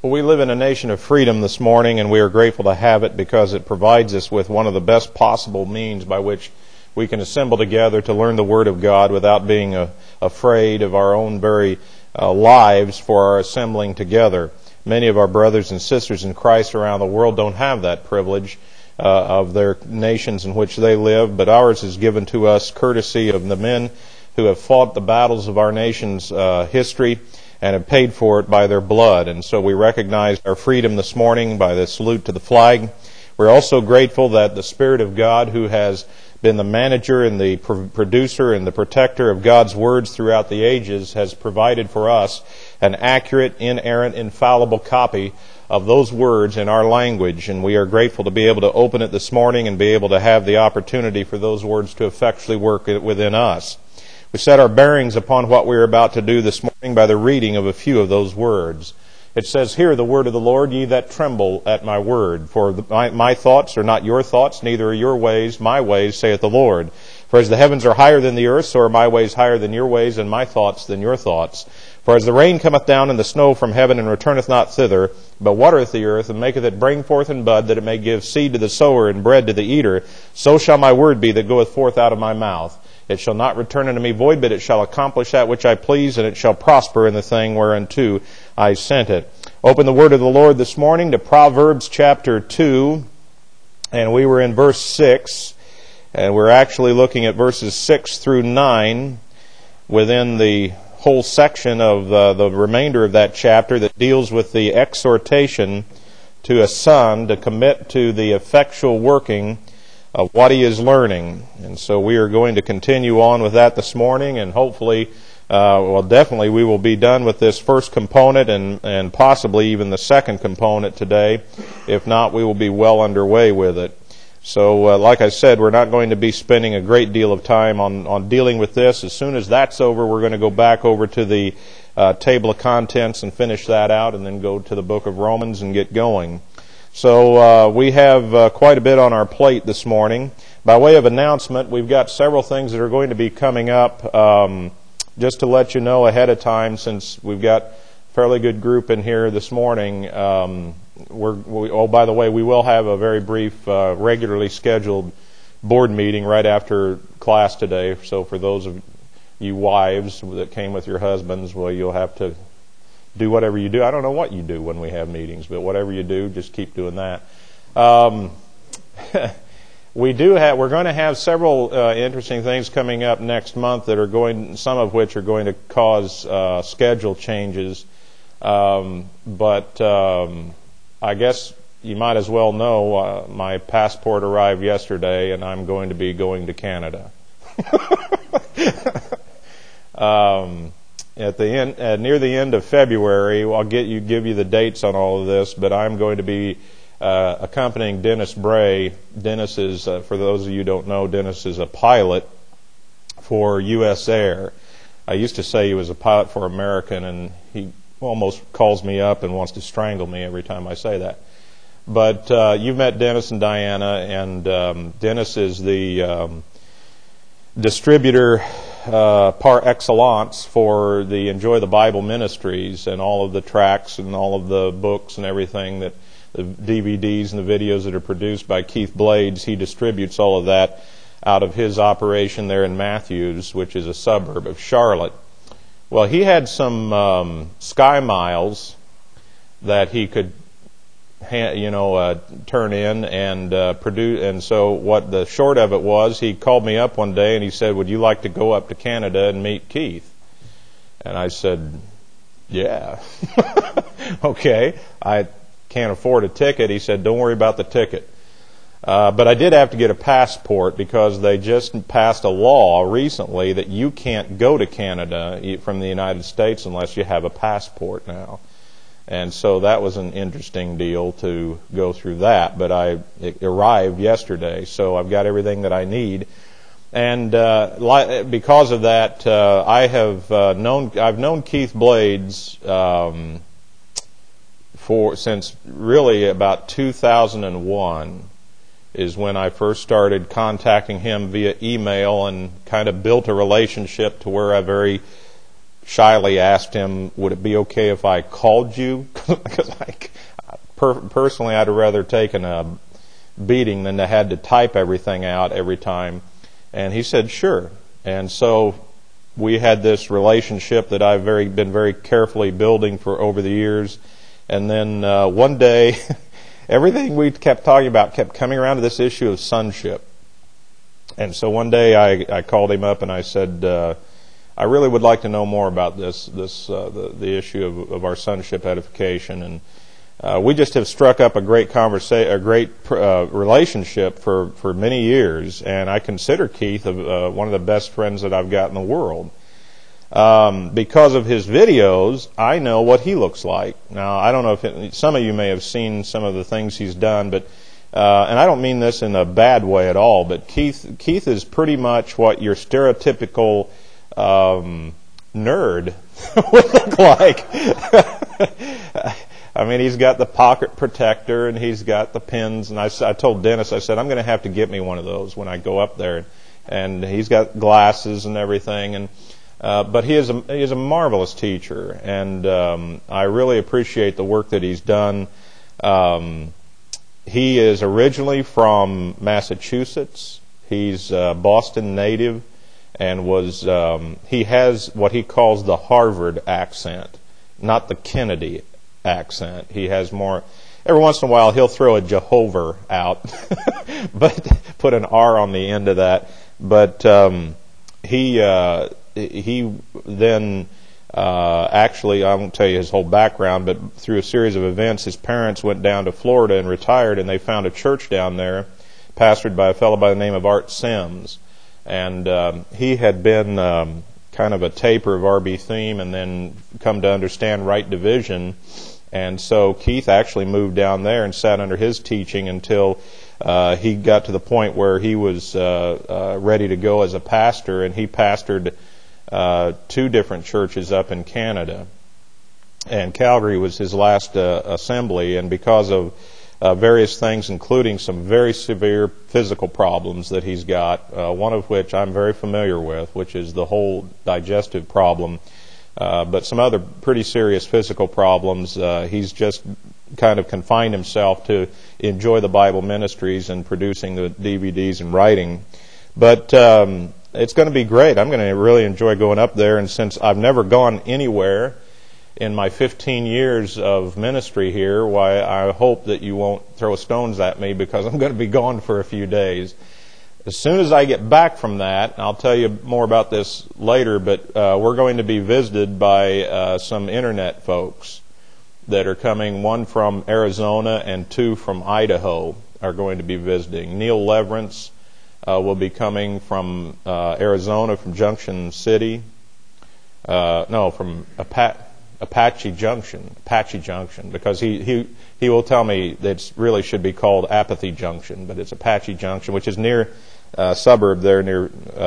Well, we live in a nation of freedom this morning, and we are grateful to have it because it provides us with one of the best possible means by which we can assemble together to learn the Word of God without being afraid of our own very lives for our assembling together. Many of our brothers and sisters in Christ around the world don't have that privilege of their nations in which they live, but ours is given to us courtesy of the men who have fought the battles of our nation's history and have paid for it by their blood. And so we recognize our freedom this morning by the salute to the flag. We're also grateful that the Spirit of God, who has been the manager and the producer and the protector of God's words throughout the ages, has provided for us an accurate, inerrant, infallible copy of those words in our language. And we are grateful to be able to open it this morning and be able to have the opportunity for those words to effectually work within us. We set our bearings upon what we are about to do this morning by the reading of a few of those words. It says, "Hear the word of the Lord, ye that tremble at my word. For my thoughts are not your thoughts, neither are your ways my ways, saith the Lord. For as the heavens are higher than the earth, so are my ways higher than your ways, and my thoughts than your thoughts. For as the rain cometh down and the snow from heaven, and returneth not thither, but watereth the earth, and maketh it bring forth and bud, that it may give seed to the sower and bread to the eater, so shall my word be that goeth forth out of my mouth. It shall not return unto me void, but it shall accomplish that which I please, and it shall prosper in the thing whereunto I sent it." Open the word of the Lord this morning to Proverbs chapter 2, and we were in verse 6, and we're actually looking at verses 6 through 9 within the whole section of the remainder of that chapter that deals with the exhortation to a son to commit to the effectual working of what he is learning. And so we are going to continue on with that this morning, and hopefully, definitely we will be done with this first component and possibly even the second component today. If not, we will be well underway with it. So like I said, we're not going to be spending a great deal of time on dealing with this. As soon as that's over, we're going to go back over to the table of contents and finish that out, and then go to the book of Romans and get going. So we have quite a bit on our plate this morning. By way of announcement, we've got several things that are going to be coming up. Just to let you know ahead of time, since we've got a fairly good group in here this morning, by the way, we will have a very brief, regularly scheduled board meeting right after class today. So for those of you wives that came with your husbands, well, you'll have to do whatever you do. I don't know what you do when we have meetings, but whatever you do, just keep doing that. We're going to have several interesting things coming up next month that are some of which are going to cause schedule changes. But I guess you might as well know my passport arrived yesterday, and I'm going to be going to Canada. At the end, near the end of February, I'll give you the dates on all of this, but I'm going to be accompanying Dennis Bray. Dennis is, for those of you who don't know, Dennis is a pilot for U.S. Air. I used to say he was a pilot for American, and he almost calls me up and wants to strangle me every time I say that. But you've met Dennis and Diana, and Dennis is the distributor par excellence for the Enjoy the Bible Ministries, and all of the tracts and all of the books and everything, that the DVDs and the videos that are produced by Keith Blades. He distributes all of that out of his operation there in Matthews, which is a suburb of Charlotte. Well, he had some Sky Miles that he could turn in and produce. And so what the short of it was, he called me up one day and he said, "Would you like to go up to Canada and meet Keith?" And I said, "Yeah." Okay. I can't afford a ticket. He said, "Don't worry about the ticket." But I did have to get a passport, because they just passed a law recently that you can't go to Canada from the United States unless you have a passport now. And so that was an interesting deal to go through that. But it arrived yesterday, so I've got everything that I need. And because of that, I've known Keith Blades since really about 2001 is when I first started contacting him via email, and kind of built a relationship to where I very shyly asked him, would it be okay if I called you? Because personally, I'd have rather taken a beating than to had to type everything out every time. And he said, sure. And so we had this relationship that I've been very carefully building for over the years. And then one day, everything we kept talking about kept coming around to this issue of sonship. And so one day I called him up and I said, I really would like to know more about the issue of our sonship edification. And we just have struck up a great relationship for many years. And I consider Keith one of the best friends that I've got in the world. Because of his videos, I know what he looks like. Now, I don't know if some of you may have seen some of the things he's done, but and I don't mean this in a bad way at all, but Keith is pretty much what your stereotypical nerd would look like. I mean, he's got the pocket protector and he's got the pins. And I told Dennis, I said, I'm going to have to get me one of those when I go up there. And he's got glasses and everything. And but he is a marvelous teacher, and I really appreciate the work that he's done. He is originally from Massachusetts. He's a Boston native, and he has what he calls the Harvard accent, not the Kennedy accent. He has more. Every once in a while, he'll throw a Jehovah out, but put an R on the end of that. But he then actually, I won't tell you his whole background, but through a series of events, his parents went down to Florida and retired, and they found a church down there, pastored by a fellow by the name of Art Sims. And he had been kind of a taper of R.B. Thiem and then come to understand right division. And so Keith actually moved down there and sat under his teaching until he got to the point where he was ready to go as a pastor, and he pastored 2 different churches up in Canada. And Calgary was his last assembly, and because of various things, including some very severe physical problems that he's got, one of which I'm very familiar with, which is the whole digestive problem, but some other pretty serious physical problems, he's just kind of confined himself to enjoy the Bible ministries and producing the DVDs and writing. But it's going to be great. I'm going to really enjoy going up there, and since I've never gone anywhere in my 15 years of ministry here, why I hope that you won't throw stones at me because I'm going to be gone for a few days. As soon as I get back from that, and I'll tell you more about this later, but we're going to be visited by some internet folks that are coming, one from Arizona and 2 from Idaho are going to be visiting. Neil Leverance will be coming from Arizona, from Junction City. From Apache Junction, because he will tell me that it really should be called Apathy Junction, but it's Apache Junction, which is near suburb there near,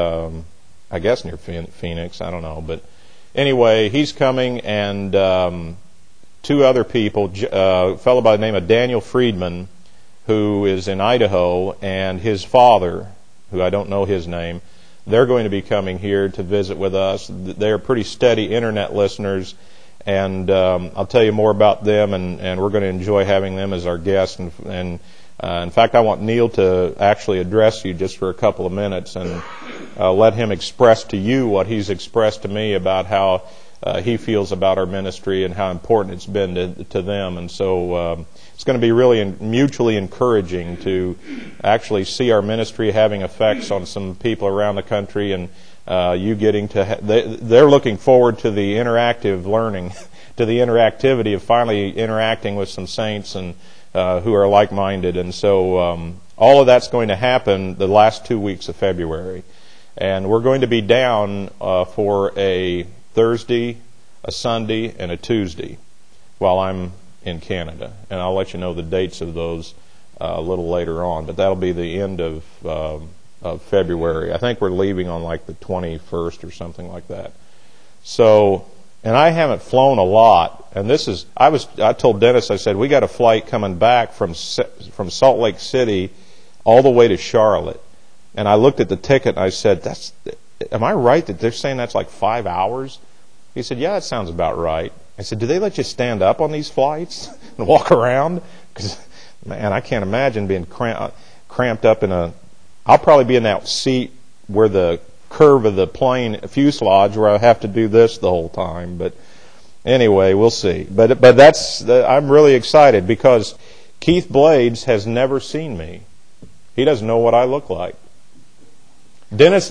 I guess near Phoenix. I don't know, but anyway, he's coming, and 2 other people, a fellow by the name of Daniel Friedman, who is in Idaho, and his father, who I don't know his name. They're going to be coming here to visit with us. They're pretty steady internet listeners, and I'll tell you more about them, and we're going to enjoy having them as our guests. And in fact, I want Neil to actually address you just for a couple of minutes and let him express to you what he's expressed to me about how he feels about our ministry and how important it's been to them. And so it's going to be really mutually encouraging to actually see our ministry having effects on some people around the country, and you getting to they're looking forward to the interactive learning, to the interactivity of finally interacting with some saints and who are like-minded. And so all of that's going to happen the last 2 weeks of February. And we're going to be down for a Thursday, a Sunday, and a Tuesday while I'm in Canada. And I'll let you know the dates of those a little later on. But that'll be the end of February. I think we're leaving on like the 21st or something like that. So, and I haven't flown a lot. And this is, I told Dennis, I said, we got a flight coming back from Salt Lake City all the way to Charlotte. And I looked at the ticket and I said, am I right that they're saying that's like 5 hours? He said, yeah, that sounds about right. I said, do they let you stand up on these flights and walk around? Because, man, I can't imagine being cramped up in I'll probably be in that seat where the curve of the plane fuselage where I have to do this the whole time. But anyway, we'll see. But I'm really excited because Keith Blades has never seen me. He doesn't know what I look like. Dennis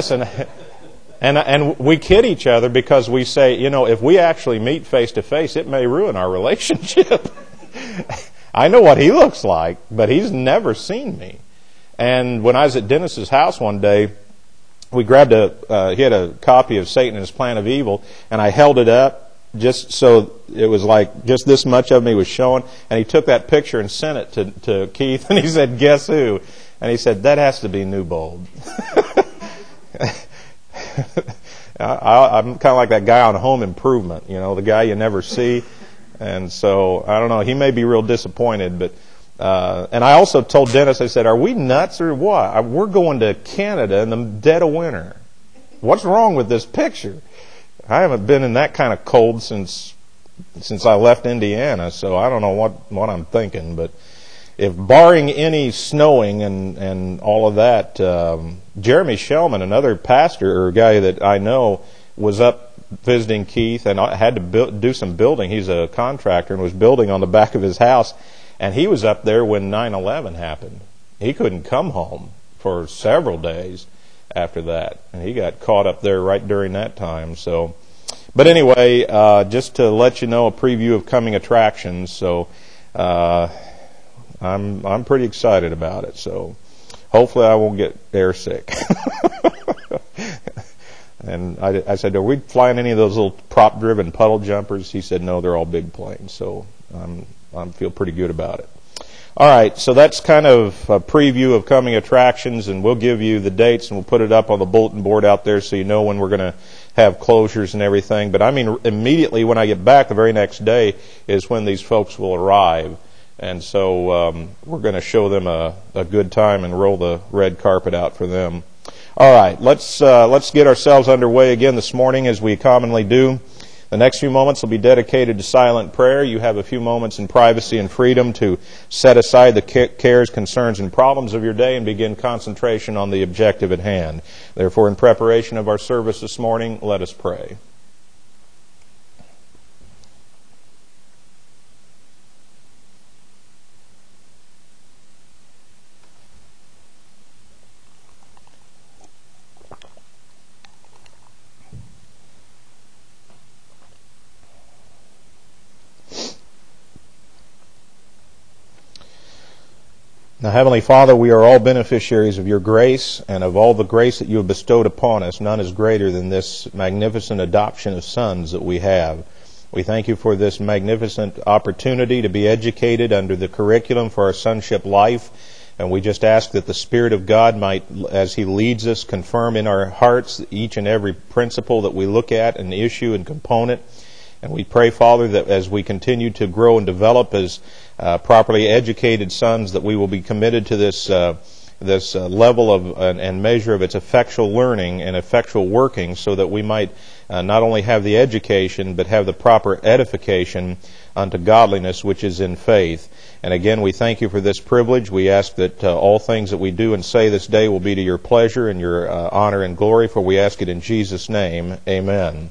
and we kid each other because we say, if we actually meet face to face, it may ruin our relationship. I know what he looks like, but he's never seen me. And when I was at Dennis's house one day, we grabbed he had a copy of Satan and His Plan of Evil, and I held it up just so it was like just this much of me was showing. And he took that picture and sent it to Keith, and he said, guess who? And he said, that has to be Newbold. I'm kind of like that guy on Home Improvement, the guy you never see. And so, I don't know, he may be real disappointed, but and I also told Dennis, I said, are we nuts or what? We're going to Canada in the dead of winter. What's wrong with this picture? I haven't been in that kind of cold since I left Indiana, so I don't know what I'm thinking. But if barring any snowing and all of that, Jeremy Shellman, another pastor or guy that I know, was up visiting Keith and had to do some building. He's a contractor and was building on the back of his house. And he was up there when 9/11 happened. He couldn't come home for several days after that. And he got caught up there right during that time. So, but anyway, just to let you know, a preview of coming attractions. So, I'm pretty excited about it. So, hopefully I won't get airsick. And I said, are we flying any of those little prop-driven puddle jumpers? He said, no, they're all big planes. So I feel pretty good about it. All right, so that's kind of a preview of coming attractions, and we'll give you the dates, and we'll put it up on the bulletin board out there so you know when we're going to have closures and everything. But I mean, immediately when I get back, the very next day is when these folks will arrive. And so we're going to show them a good time and roll the red carpet out for them. All right, let's get ourselves underway again this morning as we commonly do. The next few moments will be dedicated to silent prayer. You have a few moments in privacy and freedom to set aside the cares, concerns, and problems of your day and begin concentration on the objective at hand. Therefore, in preparation of our service this morning, let us pray. Now, Heavenly Father, we are all beneficiaries of your grace, and of all the grace that you have bestowed upon us, none is greater than this magnificent adoption of sons that we have. We thank you for this magnificent opportunity to be educated under the curriculum for our sonship life, and we just ask that the Spirit of God might, as He leads us, confirm in our hearts each and every principle that we look at, and issue and component. And we pray, Father, that as we continue to grow and develop as properly educated sons, that we will be committed to this level of and measure of its effectual learning and effectual working, so that we might not only have the education, but have the proper edification unto godliness, which is in faith. And again, we thank you for this privilege. We ask that all things that we do and say this day will be to your pleasure and your honor and glory, for we ask it in Jesus' name. Amen.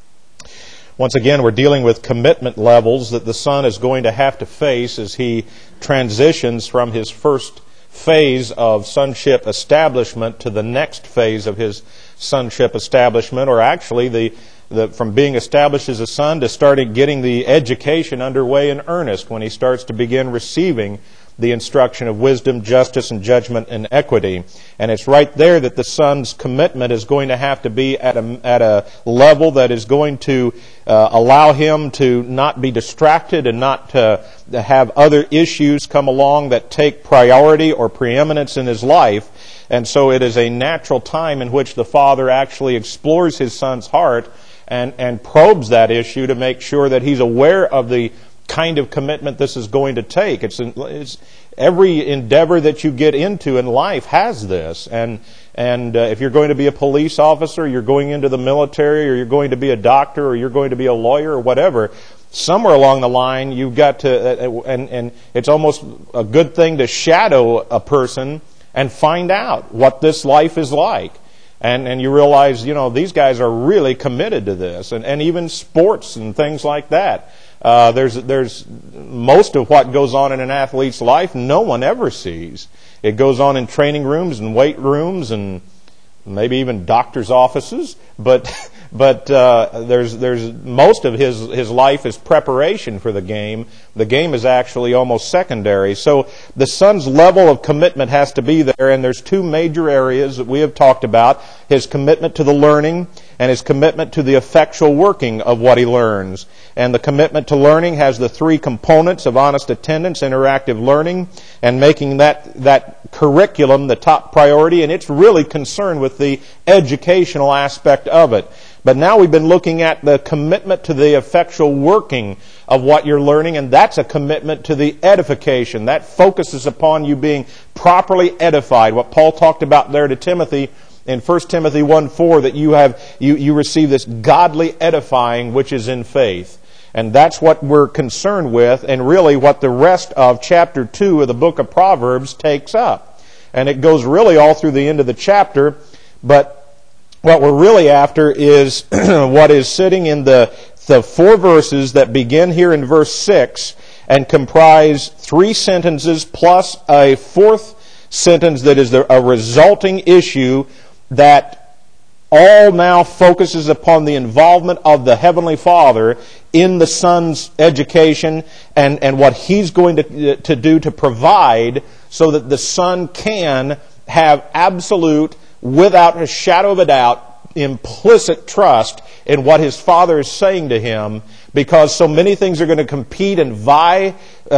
Once again, we're dealing with commitment levels that the son is going to have to face as he transitions from his first phase of sonship establishment to the next phase of his sonship establishment, or actually from being established as a son to starting getting the education underway in earnest when he starts to begin receiving the instruction of wisdom, justice, and judgment and equity. And it's right there that the son's commitment is going to have to be at a level that is going to allow him to not be distracted and not to have other issues come along that take priority or preeminence in his life. And so it is a natural time in which the father actually explores his son's heart and probes that issue to make sure that he's aware of the kind of commitment this is going to take. It's every endeavor that you get into in life has this. And if you're going to be a police officer, you're going into the military, or you're going to be a doctor, or you're going to be a lawyer, or whatever, somewhere along the line you've got to, and it's almost a good thing to shadow a person and find out what this life is like. And you realize, these guys are really committed to this. And even sports and things like that. There's most of what goes on in an athlete's life no one ever sees. It goes on in training rooms and weight rooms and maybe even doctors' offices. But there's most of his life is preparation for the game. The game is actually almost secondary. So the son's level of commitment has to be there, and there's two major areas that we have talked about: his commitment to the learning and his commitment to the effectual working of what he learns. And the commitment to learning has the three components of honest attendance, interactive learning, and making that curriculum the top priority, and it's really concerned with the educational aspect of it. But now we've been looking at the commitment to the effectual working of what you're learning, and that's a commitment to the edification. That focuses upon you being properly edified. What Paul talked about there to Timothy in 1 Timothy 1:4, that you receive this godly edifying which is in faith. And that's what we're concerned with, and really what the rest of chapter 2 of the book of Proverbs takes up. And it goes really all through the end of the chapter, but what we're really after is what is sitting in the 4 verses that begin here in verse 6 and comprise 3 sentences plus a 4th sentence that is a resulting issue that all now focuses upon the involvement of the Heavenly Father in the Son's education and what He's going to do to provide so that the Son can have absolute, without a shadow of a doubt, implicit trust in what his Father is saying to him, because so many things are going to compete and vie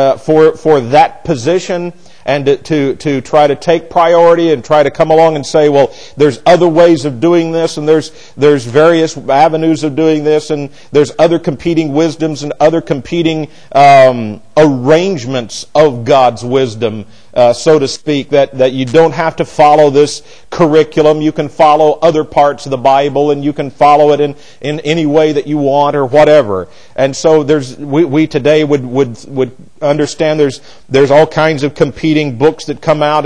for that position, and to try to take priority and try to come along and say, well, there's other ways of doing this, and there's various avenues of doing this, and there's other competing wisdoms and other competing arrangements of God's wisdom, so to speak, that you don't have to follow this curriculum. You can follow other parts of the Bible, and you can follow it in any way that you want or whatever. And so we today would understand there's all kinds of competing books that come out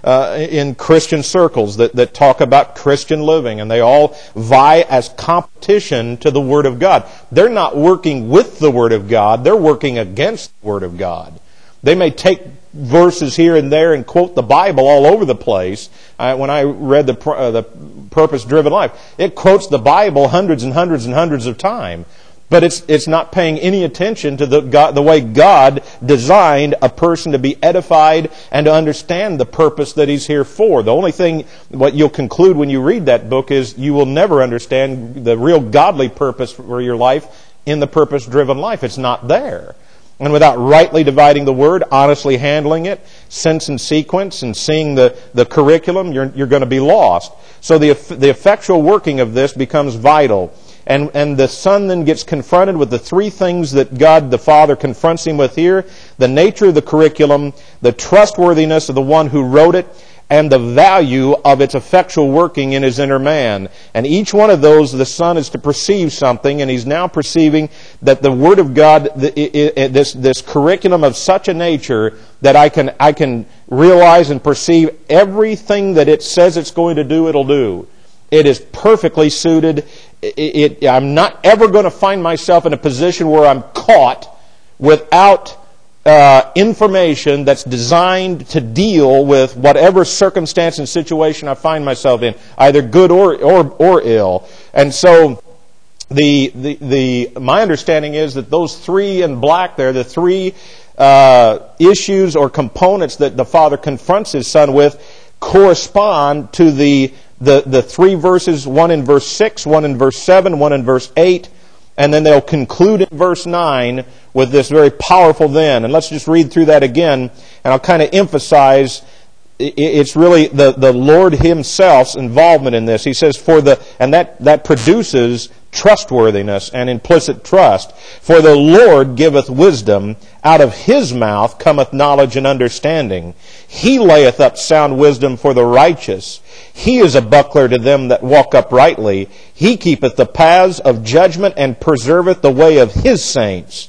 in Christian circles that talk about Christian living, and they all vie as competition to the Word of God. They're not working with the Word of God, they're working against the Word of God. They may take verses here and there and quote the Bible all over the place. When I read the Purpose-Driven Life, it quotes the Bible hundreds and hundreds and hundreds of times. But it's not paying any attention to the way God designed a person to be edified and to understand the purpose that He's here for. The only thing, what you'll conclude when you read that book, is you will never understand the real godly purpose for your life in the Purpose-Driven Life. It's not there. And without rightly dividing the Word, honestly handling it, sense and sequence, and seeing the curriculum, you're going to be lost. So the effectual working of this becomes vital. And the Son then gets confronted with the 3 things that God the Father confronts him with here: the nature of the curriculum, the trustworthiness of the one who wrote it, and the value of its effectual working in his inner man. And each one of those, the Son is to perceive something, and he's now perceiving that the Word of God, this curriculum of such a nature that I can realize and perceive everything that it says it's going to do, it'll do. It is perfectly suited. I'm not ever going to find myself in a position where I'm caught without information that's designed to deal with whatever circumstance and situation I find myself in, either good or ill. And so my understanding is that those 3 in black there, the 3 issues or components that the Father confronts His Son with, correspond to the 3 verses, one in verse 6, one in verse 7, one in verse 8, and then they'll conclude in verse 9 with this very powerful then. And let's just read through that again, and I'll kind of emphasize it's really the Lord Himself's involvement in this. He says, and that produces trustworthiness and implicit trust. For the Lord giveth wisdom, out of His mouth cometh knowledge and understanding. He layeth up sound wisdom for the righteous. He is a buckler to them that walk uprightly. He keepeth the paths of judgment and preserveth the way of His saints.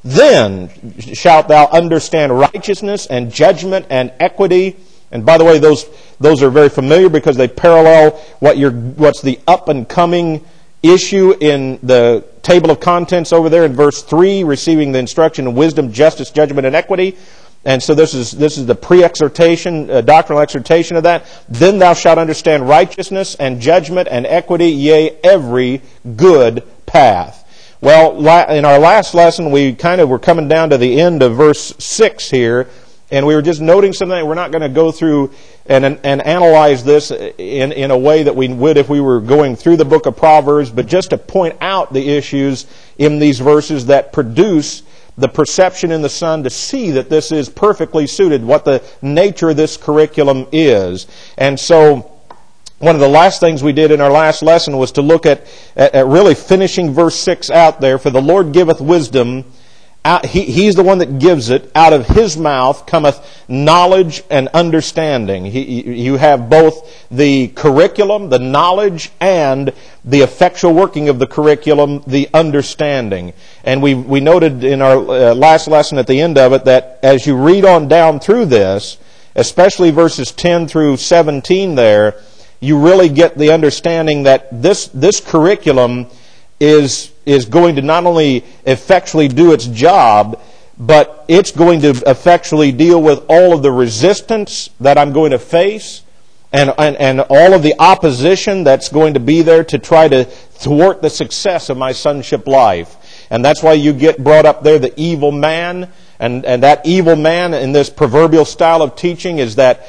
Then shalt thou understand righteousness and judgment and equity. And by the way, those are very familiar because they parallel what's the up and coming issue in the table of contents over there in verse 3, receiving the instruction of wisdom, justice, judgment, and equity. And so this is the pre-exhortation, doctrinal exhortation of that. Then thou shalt understand righteousness and judgment and equity, yea, every good path. Well, in our last lesson, we were coming down to the end of verse 6 here, and we were just noting something. We're not going to go through and analyze this in a way that we would if we were going through the book of Proverbs, but just to point out the issues in these verses that produce the perception in the Son to see that this is perfectly suited, what the nature of this curriculum is. And so one of the last things we did in our last lesson was to look at really finishing verse 6 out there. For the Lord giveth wisdom. He's the one that gives it. Out of His mouth cometh knowledge and understanding. You have both the curriculum, the knowledge, and the effectual working of the curriculum, the understanding. And we noted in our last lesson at the end of it that as you read on down through this, especially verses 10 through 17 there, you really get the understanding that this curriculum is going to not only effectually do its job, but it's going to effectually deal with all of the resistance that I'm going to face and all of the opposition that's going to be there to try to thwart the success of my sonship life. And that's why you get brought up there the evil man. And that evil man in this proverbial style of teaching is that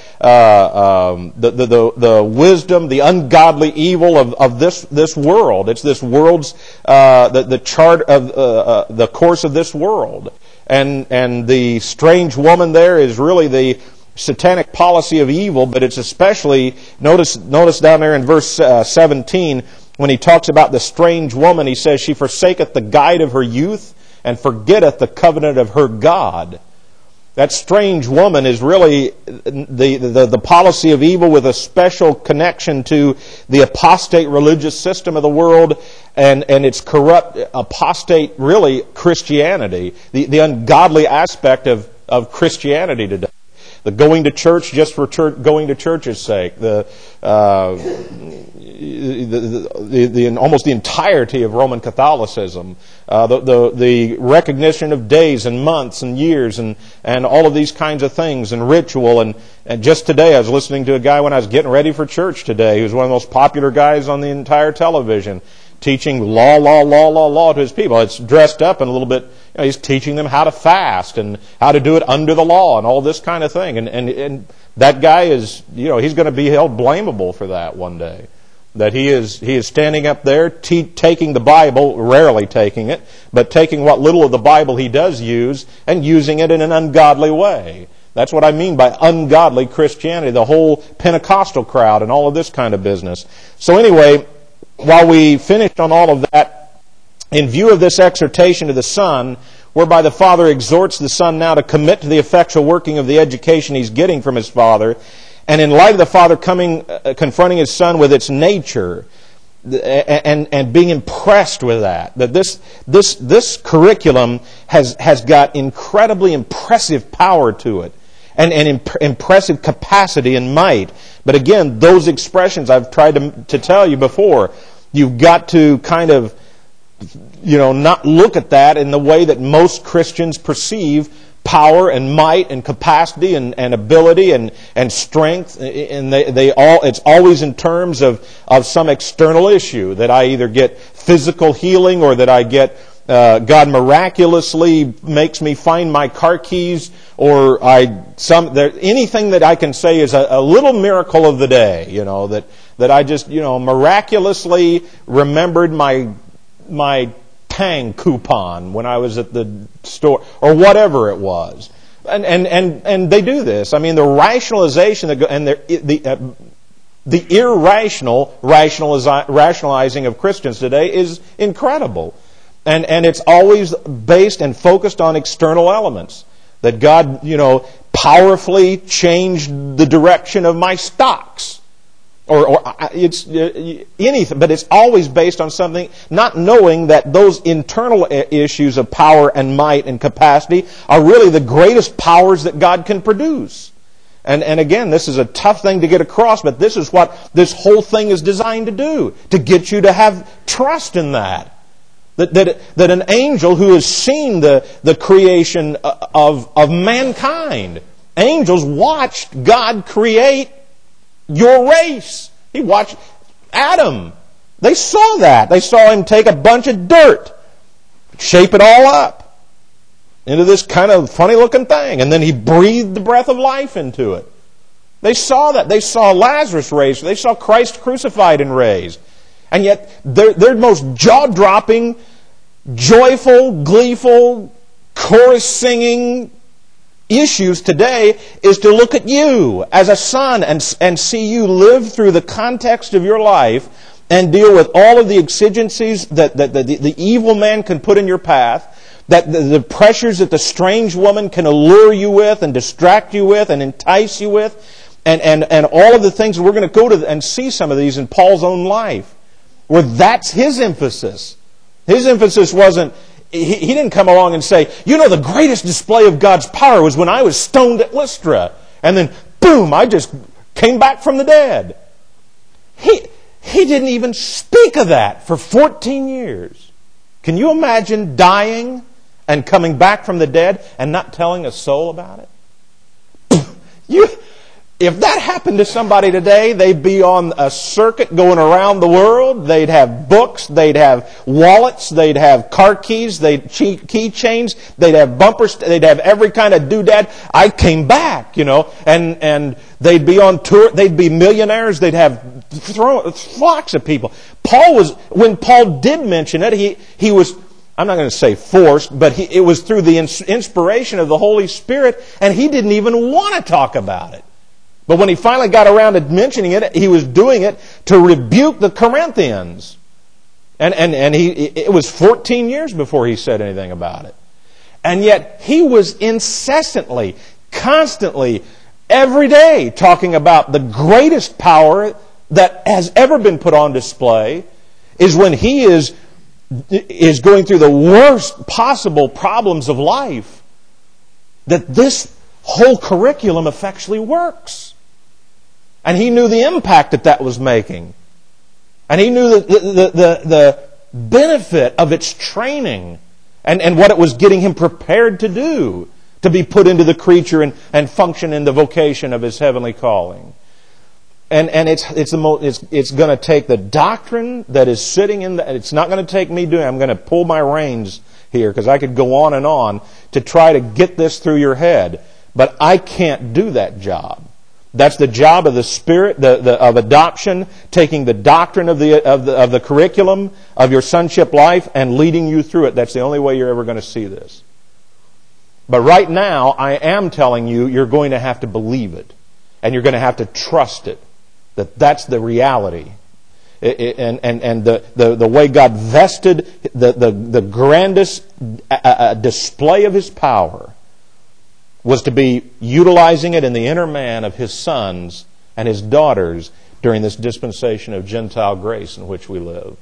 the wisdom, the ungodly evil of this world. It's this world's the chart of the course of this world, and the strange woman there is really the satanic policy of evil. But it's especially notice down there in verse 17 when he talks about the strange woman. He says she forsaketh the guide of her youth, and forgetteth the covenant of her God. That strange woman is really the policy of evil with a special connection to the apostate religious system of the world and its corrupt, apostate, really, Christianity. The ungodly aspect of Christianity today. The going to church just for going to church's sake. The almost the entirety of Roman Catholicism. The recognition of days and months and years and all of these kinds of things and ritual. And just today I was listening to a guy when I was getting ready for church today who's one of the most popular guys on the entire television, teaching law to his people. It's dressed up in a little bit, he's teaching them how to fast and how to do it under the law and all this kind of thing. And that guy is, he's going to be held blamable for that one day. That he is standing up there taking the Bible, rarely taking it, but taking what little of the Bible he does use and using it in an ungodly way. That's what I mean by ungodly Christianity, the whole Pentecostal crowd and all of this kind of business. So anyway, while we finished on all of that, in view of this exhortation to the Son, whereby the Father exhorts the Son now to commit to the effectual working of the education he's getting from his Father, and in light of the Father confronting his Son with its nature, and being impressed with that this curriculum has got incredibly impressive power to it, and impressive capacity and might. But again, those expressions I've tried to tell you before, you've got to kind of, not look at that in the way that most Christians perceive power and might and capacity and ability and strength, and it's always in terms of some external issue, that I either get physical healing or that I get God miraculously makes me find my car keys, or anything that I can say is a little miracle of the day, that I just miraculously remembered my Tang coupon when I was at the store, or whatever it was. And they do this. I mean, the rationalization and the irrational rationalizing of Christians today is incredible. And it's always based and focused on external elements. That God, powerfully changed the direction of my stocks. Or it's anything, but it's always based on something, not knowing that those internal issues of power and might and capacity are really the greatest powers that God can produce. And again, this is a tough thing to get across, but this is what this whole thing is designed to do, to get you to have trust in that. That an angel who has seen the creation of mankind, angels watched God create your race. He watched Adam. They saw that. They saw him take a bunch of dirt, shape it all up into this kind of funny-looking thing, and then he breathed the breath of life into it. They saw that. They saw Lazarus raised. They saw Christ crucified and raised. And yet, their most jaw-dropping, joyful, gleeful, chorus-singing issues today is to look at you as a son and see you live through the context of your life and deal with all of the exigencies that the evil man can put in your path, that the pressures that the strange woman can allure you with and distract you with and entice you with, and all of the things. We're going to go to and see some of these in Paul's own life, where that's his emphasis. His emphasis wasn't, he didn't come along and say, the greatest display of God's power was when I was stoned at Lystra. And then, boom, I just came back from the dead. He didn't even speak of that for 14 years. Can you imagine dying and coming back from the dead and not telling a soul about it? If that happened to somebody today, they'd be on a circuit going around the world. They'd have books, they'd have wallets, they'd have car keys, keychains, they'd have bumpers, they'd have every kind of doodad. I came back, and they'd be on tour, they'd be millionaires, they'd have flocks of people. When Paul did mention it, he was, I'm not going to say forced, but it was through the inspiration of the Holy Spirit, and he didn't even want to talk about it. But when he finally got around to mentioning it, he was doing it to rebuke the Corinthians. And it was 14 years before he said anything about it. And yet he was incessantly, constantly, every day talking about the greatest power that has ever been put on display is when he is going through the worst possible problems of life, that this whole curriculum effectually works. And he knew the impact that was making. And he knew the benefit of its training and what it was getting him prepared to do, to be put into the creature and function in the vocation of his heavenly calling. And it's going to take the doctrine that is sitting in it's not going to take me doing. I'm going to pull my reins here because I could go on and on to try to get this through your head, but I can't do that job. That's the job of the Spirit, of adoption, taking the doctrine of the curriculum of your sonship life and leading you through it. That's the only way you're ever going to see this. But right now, I am telling you, you're going to have to believe it. And you're going to have to trust it. That's the reality. And the way God vested the grandest display of His power was to be utilizing it in the inner man of His sons and His daughters during this dispensation of Gentile grace in which we live.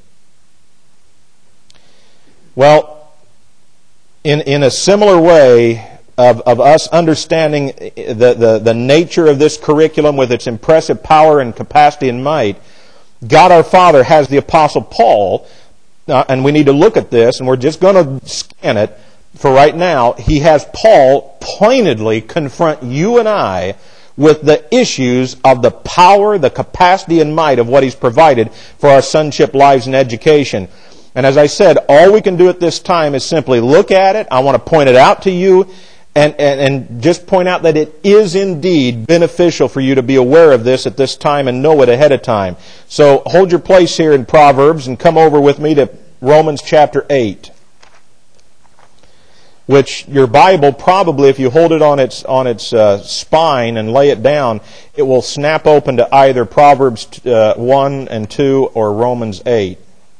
Well, in a similar way of us understanding the nature of this curriculum with its impressive power and capacity and might, God our Father has the Apostle Paul, and we need to look at this, and we're just going to scan it. For right now, he has Paul pointedly confront you and I with the issues of the power, the capacity, and might of what he's provided for our sonship lives and education. And as I said, all we can do at this time is simply look at it. I want to point it out to you and just point out that it is indeed beneficial for you to be aware of this at this time and know it ahead of time. So hold your place here in Proverbs and come over with me to Romans chapter 8. which your Bible probably, if you hold it on its spine and lay it down, it will snap open to either Proverbs 1 and 2 or Romans 8.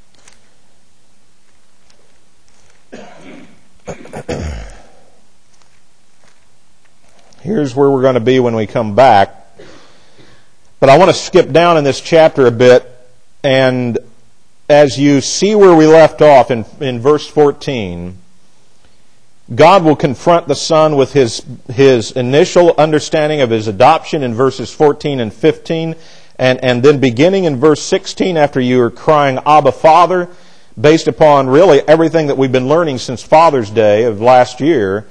Here's where we're going to be when we come back. But I want to skip down in this chapter a bit, and as you see where we left off in verse 14, God will confront the Son with his initial understanding of his adoption in verses 14 and 15, and then beginning in verse 16, after you are crying, Abba, Father, based upon really everything that we've been learning since Father's Day of last year,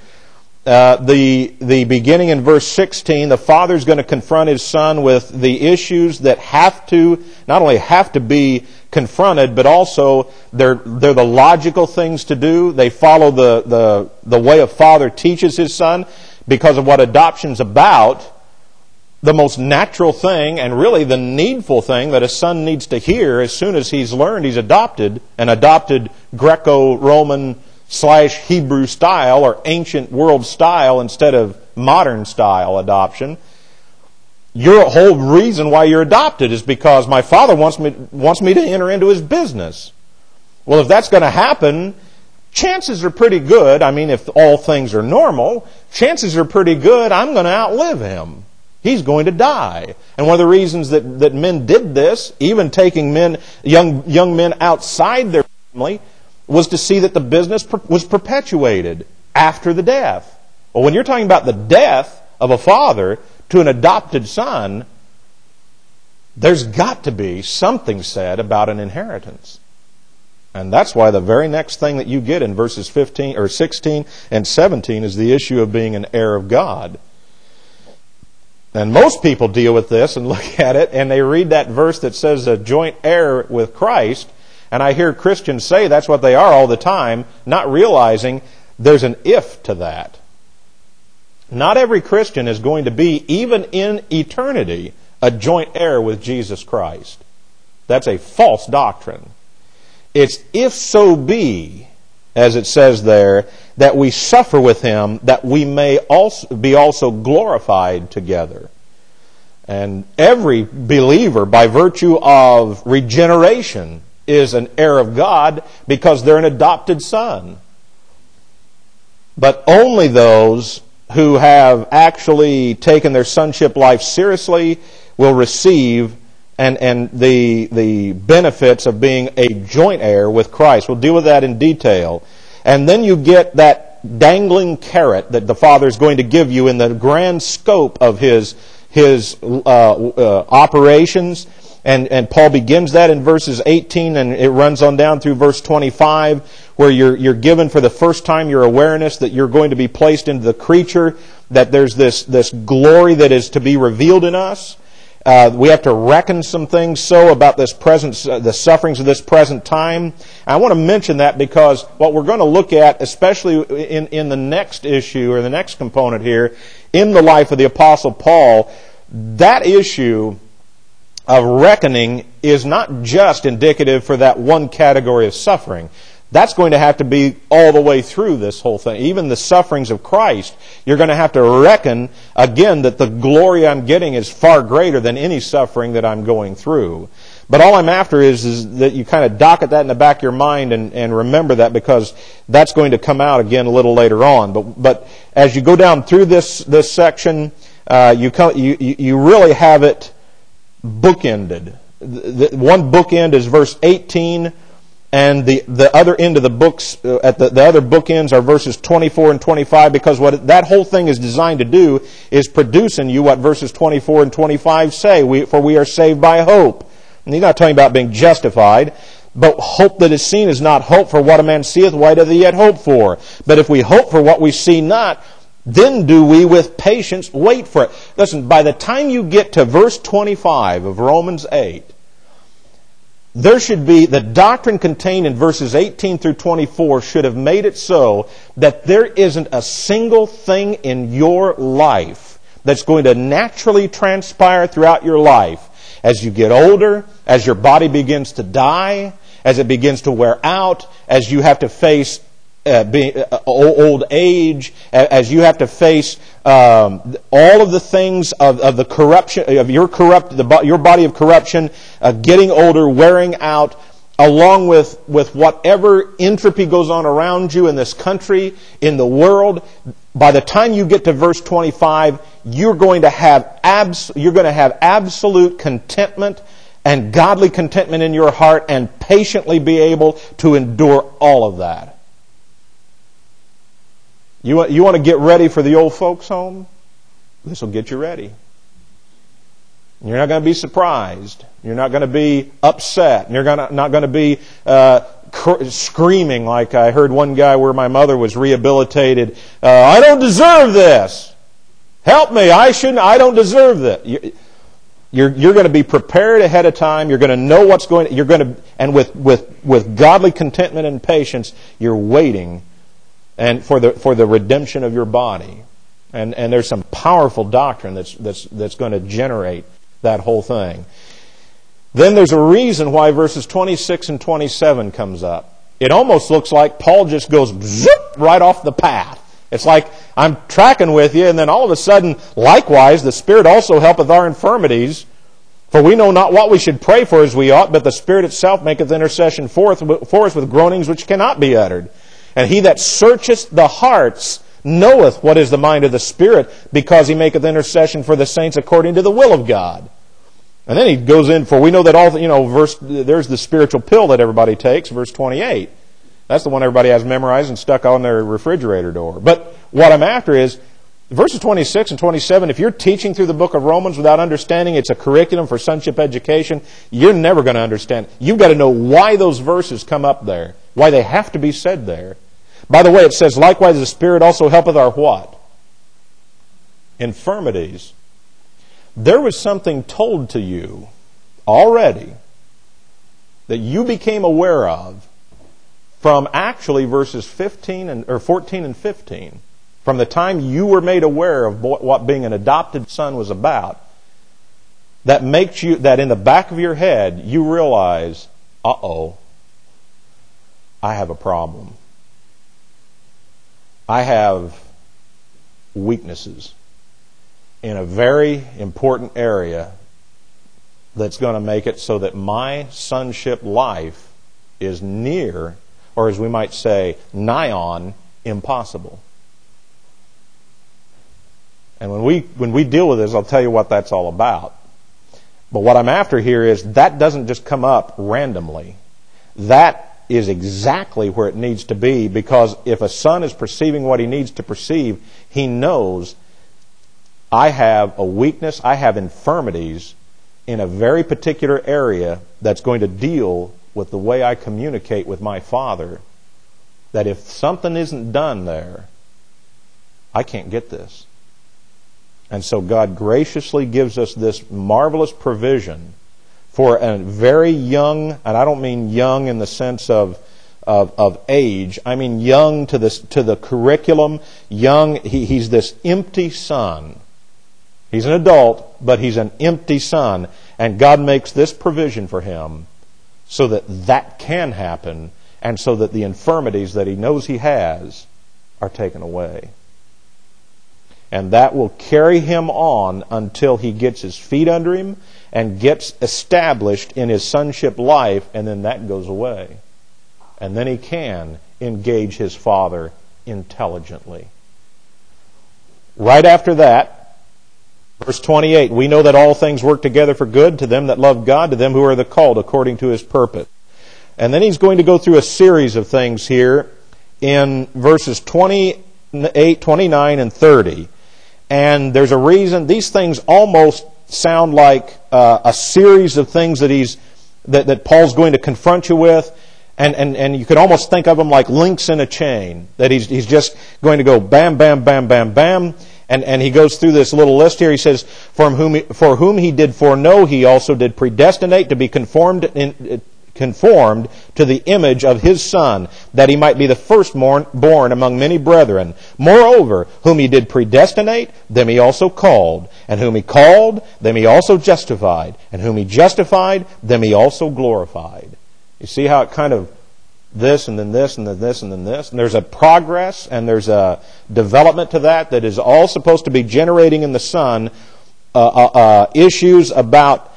the beginning in verse 16, the Father's going to confront His Son with the issues that not only have to be confronted, but also they're the logical things to do. They follow the way a father teaches his son because of what adoption's about. The most natural thing and really the needful thing that a son needs to hear as soon as he's learned he's adopted, an adopted Greco-Roman / Hebrew style or ancient world style instead of modern style adoption. Your whole reason why you're adopted is because my father wants me to enter into his business. Well, if that's going to happen, chances are pretty good. I mean, if all things are normal, chances are pretty good I'm going to outlive him. He's going to die. And one of the reasons that men did this, even taking young men outside their family, was to see that the business was perpetuated after the death. Well, when you're talking about the death of a father to an adopted son, there's got to be something said about an inheritance. And that's why the very next thing that you get in verses 15 or 16 and 17 is the issue of being an heir of God. And most people deal with this and look at it and they read that verse that says a joint heir with Christ. And I hear Christians say that's what they are all the time, not realizing there's an if to that. Not every Christian is going to be, even in eternity, a joint heir with Jesus Christ. That's a false doctrine. It's if so be, as it says there, that we suffer with Him, that we may also be glorified together. And every believer, by virtue of regeneration, is an heir of God because they're an adopted son. But only those who have actually taken their sonship life seriously will receive and the benefits of being a joint heir with Christ. We'll deal with that in detail. And then you get that dangling carrot that the Father is going to give you in the grand scope of His operations. And Paul begins that in verses 18 and it runs on down through verse 25 where you're given for the first time your awareness that you're going to be placed into the creature, that there's this glory that is to be revealed in us. We have to reckon some things about the sufferings of this present time. I want to mention that because what we're going to look at, especially in the next issue or the next component here, in the life of the Apostle Paul, that issue of reckoning is not just indicative for that one category of suffering. That's going to have to be all the way through this whole thing. Even the sufferings of Christ, you're going to have to reckon, again, that the glory I'm getting is far greater than any suffering that I'm going through. But all I'm after is that you kind of docket that in the back of your mind and remember that, because that's going to come out again a little later on. But as you go down through this section, you really have it bookended. One bookend is verse 18, and the other end of the books, at the other bookends are verses 24 and 25, because what that whole thing is designed to do is produce in you what verses 24 and 25 say, for we are saved by hope. And he's not talking about being justified, but hope that is seen is not hope, for what a man seeth, why doth he yet hope for? But if we hope for what we see not, then do we with patience wait for it. Listen, by the time you get to verse 25 of Romans 8, there should be, the doctrine contained in verses 18 through 24 should have made it so that there isn't a single thing in your life that's going to naturally transpire throughout your life as you get older, as your body begins to die, as it begins to wear out, as you have to face old age, as you have to face all of the things of the corruption of your body of corruption, getting older, wearing out, along with whatever entropy goes on around you in this country, in the world. By the time you get to verse 25, you're going to have absolute contentment and godly contentment in your heart, and patiently be able to endure all of that. You want to get ready for the old folks' home? This will get you ready. You're not going to be surprised. You're not going to be upset. You're not going to be screaming like I heard one guy where my mother was rehabilitated. I don't deserve this. Help me. I don't deserve this. You're going to be prepared ahead of time. You're going to know what's going. And with godly contentment and patience, you're waiting and for the redemption of your body. And there's some powerful doctrine that's going to generate that whole thing. Then there's a reason why verses 26 and 27 comes up. It almost looks like Paul just goes zip right off the path. It's like I'm tracking with you, and then all of a sudden, likewise, the Spirit also helpeth our infirmities. For we know not what we should pray for as we ought, but the Spirit itself maketh intercession for us with groanings which cannot be uttered. And he that searcheth the hearts knoweth what is the mind of the Spirit, because he maketh intercession for the saints according to the will of God. And then he goes in, for we know that all, there's the spiritual pill that everybody takes, verse 28. That's the one everybody has memorized and stuck on their refrigerator door. But what I'm after is, verses 26 and 27, if you're teaching through the book of Romans without understanding it's a curriculum for sonship education, you're never going to understand. You've got to know why those verses come up there, why they have to be said there. By the way, it says, likewise the Spirit also helpeth our what? Infirmities. There was something told to you already that you became aware of from actually verses 14 and 15. From the time you were made aware of what being an adopted son was about, that makes you, that in the back of your head, you realize, I have a problem. I have weaknesses in a very important area that's going to make it so that my sonship life is near, or as we might say, nigh on, impossible. And when we deal with this, I'll tell you what that's all about. But what I'm after here is that doesn't just come up randomly. That is exactly where it needs to be, because if a son is perceiving what he needs to perceive, he knows I have a weakness, I have infirmities in a very particular area that's going to deal with the way I communicate with my Father, that if something isn't done there, I can't get this. And so God graciously gives us this marvelous provision for a very young, and I don't mean young in the sense of age, I mean young to the curriculum, young, he's this empty son. He's an adult, but he's an empty son. And God makes this provision for him so that that can happen, and so that the infirmities that he knows he has are taken away. And that will carry him on until he gets his feet under him and gets established in his sonship life, and then that goes away. And then he can engage his Father intelligently. Right after that, verse 28, we know that all things work together for good to them that love God, to them who are the called according to His purpose. And then he's going to go through a series of things here in verses 28, 29, and 30. And there's a reason. These things almost sound like a series of things that Paul's going to confront you with. And you could almost think of them like links in a chain. That he's just going to go bam, bam, bam, bam, bam. And he goes through this little list here. He says, for whom he did foreknow, he also did predestinate to be conformed to the image of his Son, that he might be the firstborn among many brethren. Moreover, whom he did predestinate, them he also called. And whom he called, them he also justified. And whom he justified, them he also glorified. You see how it kind of this and then this and then this and then this. And there's a progress and there's a development to that is all supposed to be generating in the Son issues about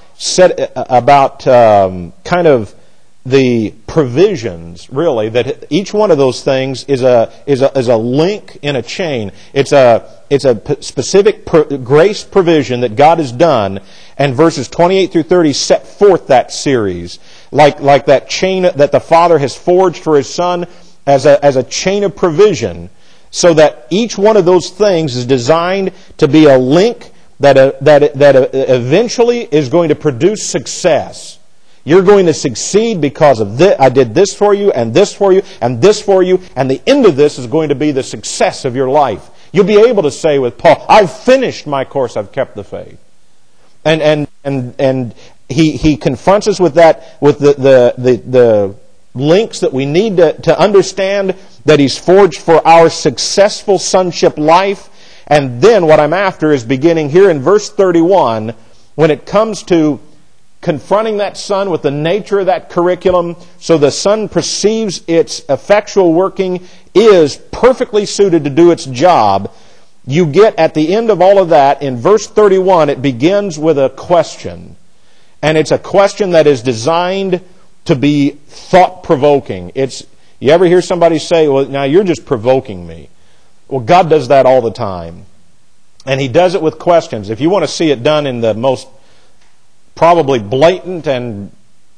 kind of the provisions, really, that each one of those things is a link in a chain. It's a specific grace provision that God has done, and verses 28 through 30 set forth that series, like that chain that the Father has forged for His Son as a chain of provision, so that each one of those things is designed to be a link that eventually is going to produce success. You're going to succeed because of this. I did this for you, and this for you, and this for you, and the end of this is going to be the success of your life. You'll be able to say with Paul, I've finished my course, I've kept the faith. And he confronts us with that, with the links that we need to understand that He's forged for our successful sonship life. And then what I'm after is beginning here in verse 31, when it comes to confronting that Son with the nature of that curriculum, so the Son perceives its effectual working is perfectly suited to do its job. You get at the end of all of that, in verse 31, it begins with a question. And it's a question that is designed to be thought-provoking. You ever hear somebody say, well, now you're just provoking me. Well, God does that all the time. And He does it with questions. If you want to see it done in the most probably blatant and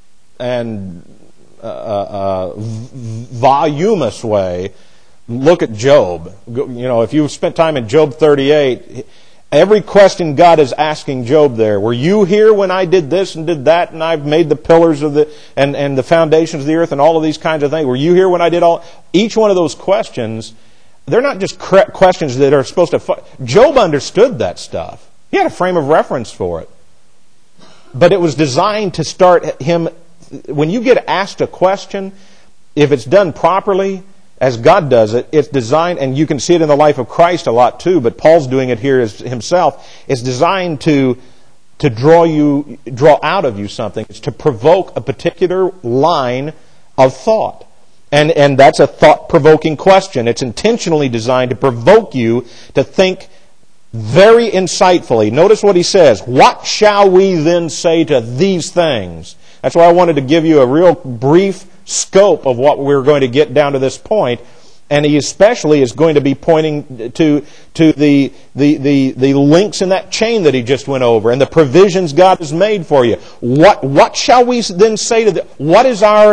voluminous way, look at Job. If you've spent time in Job 38, every question God is asking Job there, were you here when I did this and did that, and I've made the pillars of and the foundations of the earth and all of these kinds of things? Were you here when I did all? Each one of those questions, they're not just questions that are supposed to... Job understood that stuff. He had a frame of reference for it. But it was designed to start him... When you get asked a question, if it's done properly, as God does it, it's designed, and you can see it in the life of Christ a lot too, but Paul's doing it here himself. It's designed to draw out of you something. It's to provoke a particular line of thought. And that's a thought-provoking question. It's intentionally designed to provoke you to think very insightfully. Notice what he says. What shall we then say to these things? That's why I wanted to give you a real brief scope of what we're going to get down to this point. And he especially is going to be pointing to the links in that chain that he just went over and the provisions God has made for you. What shall we then say to what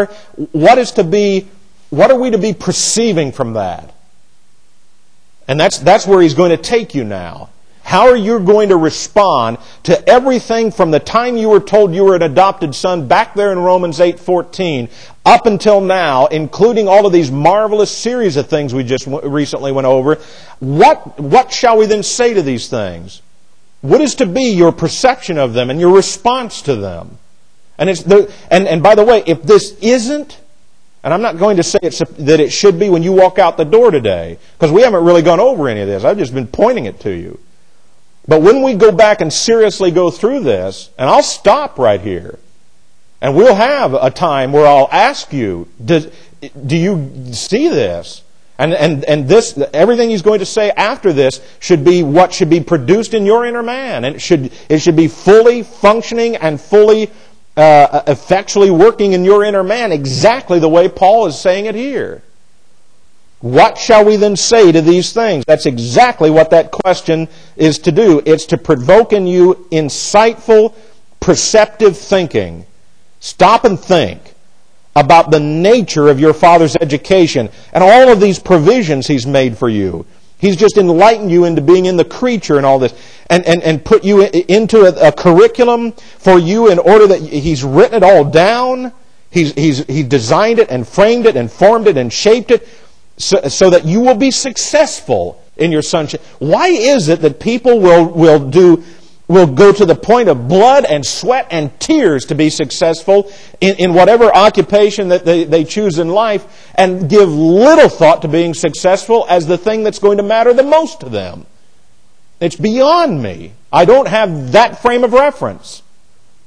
are we to be perceiving from that? And that's where he's going to take you now. How are you going to respond to everything from the time you were told you were an adopted son back there in Romans 8:14 up until now, including all of these marvelous series of things we just recently went over? What shall we then say to these things? What is to be your perception of them and your response to them? And by the way, if this isn't, and I'm not going to say that it should be when you walk out the door today, because we haven't really gone over any of this. I've just been pointing it to you. But when we go back and seriously go through this, and I'll stop right here, and we'll have a time where I'll ask you, do you see this? And this, everything he's going to say after this should be what should be produced in your inner man. And it should be fully functioning and fully effectually working in your inner man exactly the way Paul is saying it here. What shall we then say to these things? That's exactly what that question is to do. It's to provoke in you insightful, perceptive thinking. Stop and think about the nature of your Father's education and all of these provisions He's made for you. He's just enlightened you into being in the creature and all this, and put you into a curriculum for you in order that He's written it all down. He designed it and framed it and formed it and shaped it so that you will be successful in your sonship. Why is it that people will go to the point of blood and sweat and tears to be successful in whatever occupation that they choose in life, and give little thought to being successful as the thing that's going to matter the most to them? It's beyond me. I don't have that frame of reference.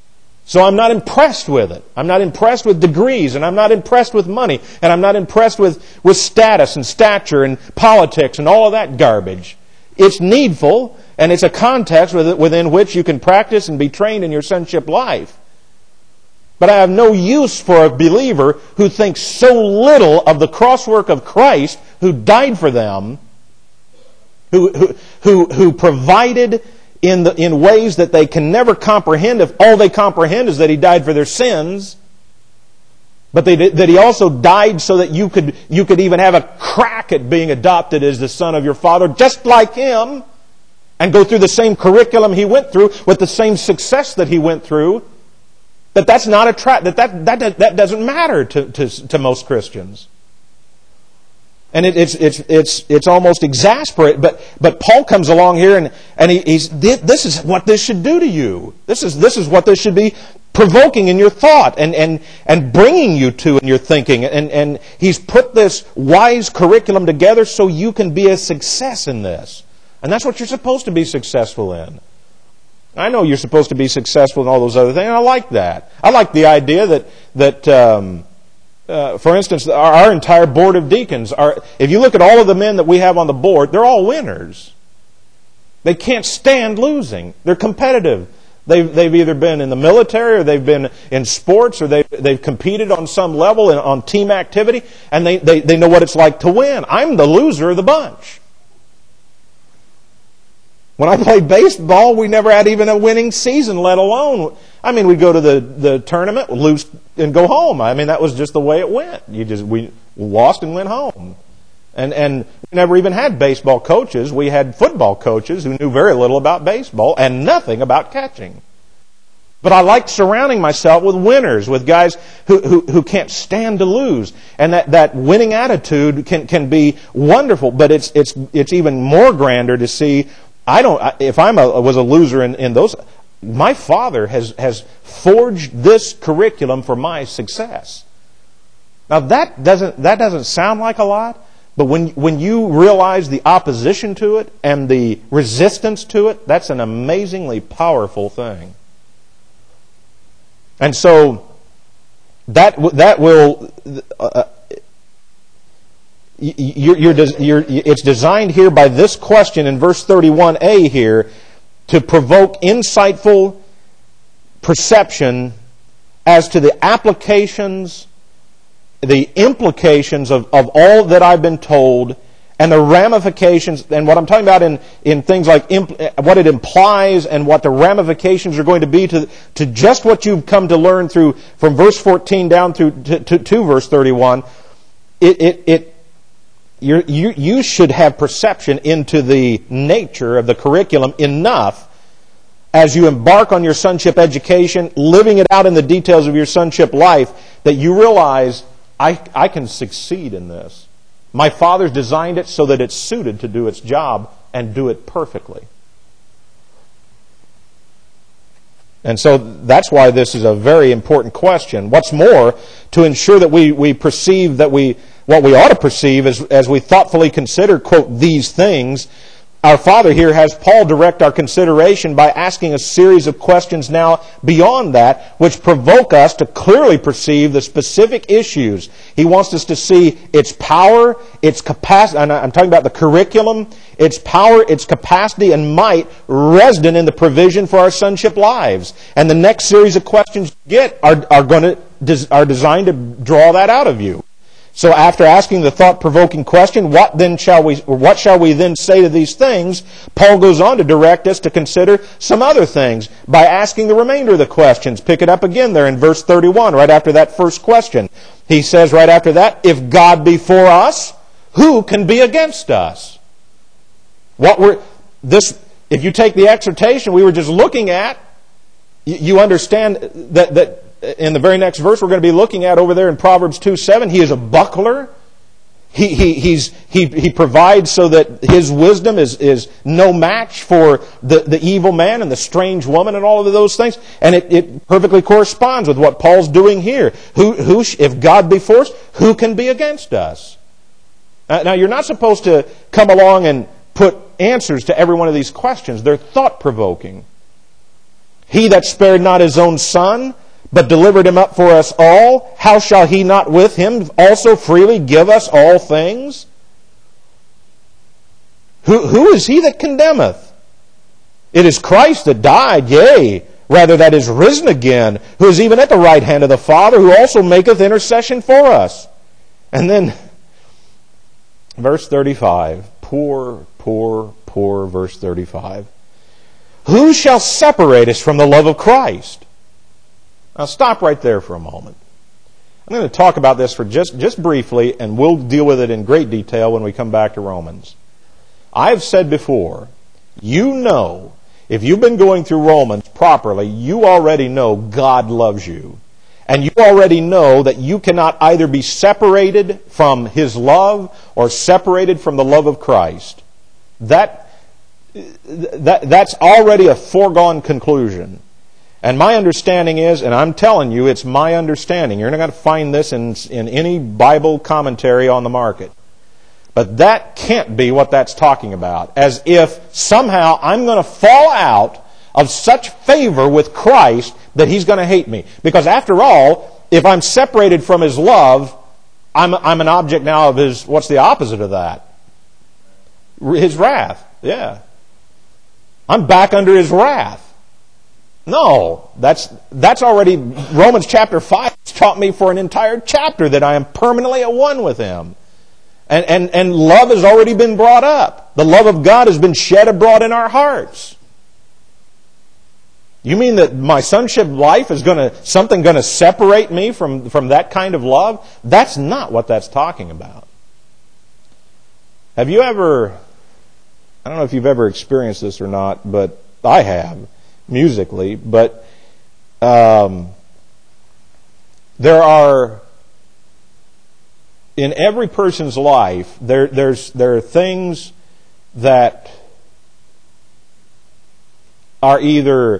So I'm not impressed with it. I'm not impressed with degrees, and I'm not impressed with money, and I'm not impressed with status and stature and politics and all of that garbage. It's needful, and it's a context within which you can practice and be trained in your sonship life. But I have no use for a believer who thinks so little of the crosswork of Christ, who died for them, who provided in ways that they can never comprehend if all they comprehend is that He died for their sins, but that He also died so that you could even have a crack at being adopted as the son of your Father, just like Him, and go through the same curriculum He went through with the same success that He went through. That's not that doesn't matter to most Christians. And it's almost exasperate. But Paul comes along here and he's this is what this should do to you. This is what this should be provoking in your thought and bringing you to in your thinking. And he's put this wise curriculum together so you can be a success in this. And that's what you're supposed to be successful in. I know you're supposed to be successful in all those other things, and I like that. I like the idea that for instance, our entire board of deacons if you look at all of the men that we have on the board, they're all winners. They can't stand losing. They're competitive. They've either been in the military, or they've been in sports, or they've competed on some level on team activity, and they know what it's like to win. I'm the loser of the bunch. When I played baseball, we never had even a winning season, let alone... we'd go to the tournament, lose, and go home. That was just the way it went. We lost and went home. And we never even had baseball coaches. We had football coaches who knew very little about baseball and nothing about catching. But I liked surrounding myself with winners, with guys who can't stand to lose. And that winning attitude can be wonderful, but it's even more grander to see... If I was a loser in those, my Father has forged this curriculum for my success. Now that doesn't sound like a lot, but when you realize the opposition to it and the resistance to it, that's an amazingly powerful thing. And so that will. It's designed here by this question in verse 31a here to provoke insightful perception as to the applications, the implications of all that I've been told, and the ramifications, and what I'm talking about in things like what it implies and what the ramifications are going to be to just what you've come to learn from verse 14 down through to verse 31. You should have perception into the nature of the curriculum enough as you embark on your sonship education, living it out in the details of your sonship life, that you realize, I can succeed in this. My Father's designed it so that it's suited to do its job and do it perfectly. And so that's why this is a very important question. What's more, to ensure that we perceive that what we ought to perceive as we thoughtfully consider, quote, these things, our Father here has Paul direct our consideration by asking a series of questions now beyond that, which provoke us to clearly perceive the specific issues. He wants us to see its power, its capacity, and I'm talking about the curriculum, its power, its capacity, and might resident in the provision for our sonship lives. And the next series of questions you get are designed to draw that out of you. So after asking the thought-provoking question, what shall we then say to these things? Paul goes on to direct us to consider some other things by asking the remainder of the questions. Pick it up again there in verse 31, right after that first question. He says right after that, if God be for us, who can be against us? If you take the exhortation we were just looking at, you understand that in the very next verse we're going to be looking at over there in Proverbs 2:7, He is a buckler. He provides so that His wisdom is no match for the evil man and the strange woman and all of those things. And it perfectly corresponds with what Paul's doing here. If God be for us, who can be against us? Now you're not supposed to come along and put answers to every one of these questions. They're thought-provoking. He that spared not his own Son, but delivered him up for us all, how shall he not with him also freely give us all things? Who is he that condemneth? It is Christ that died, yea, rather that is risen again, who is even at the right hand of the Father, who also maketh intercession for us. And then, verse 35, poor verse 35. Who shall separate us from the love of Christ? Now stop right there for a moment. I'm going to talk about this for just briefly, and we'll deal with it in great detail when we come back to Romans. I've said before, you know, if you've been going through Romans properly, you already know God loves you. And you already know that you cannot either be separated from His love or separated from the love of Christ. That's already a foregone conclusion. And my understanding is, and I'm telling you, it's my understanding. You're not going to find this in any Bible commentary on the market. But that can't be what that's talking about. As if somehow I'm going to fall out of such favor with Christ that He's going to hate me. Because after all, if I'm separated from His love, I'm an object now of His, what's the opposite of that? His wrath. Yeah. I'm back under His wrath. No, that's already, Romans chapter 5 has taught me for an entire chapter that I am permanently at one with Him. And love has already been brought up. The love of God has been shed abroad in our hearts. You mean that my sonship life is something going to separate me from that kind of love? That's not what that's talking about. Have you ever, I don't know if you've ever experienced this or not, but I have, musically, but there are, in every person's life, there are things that are either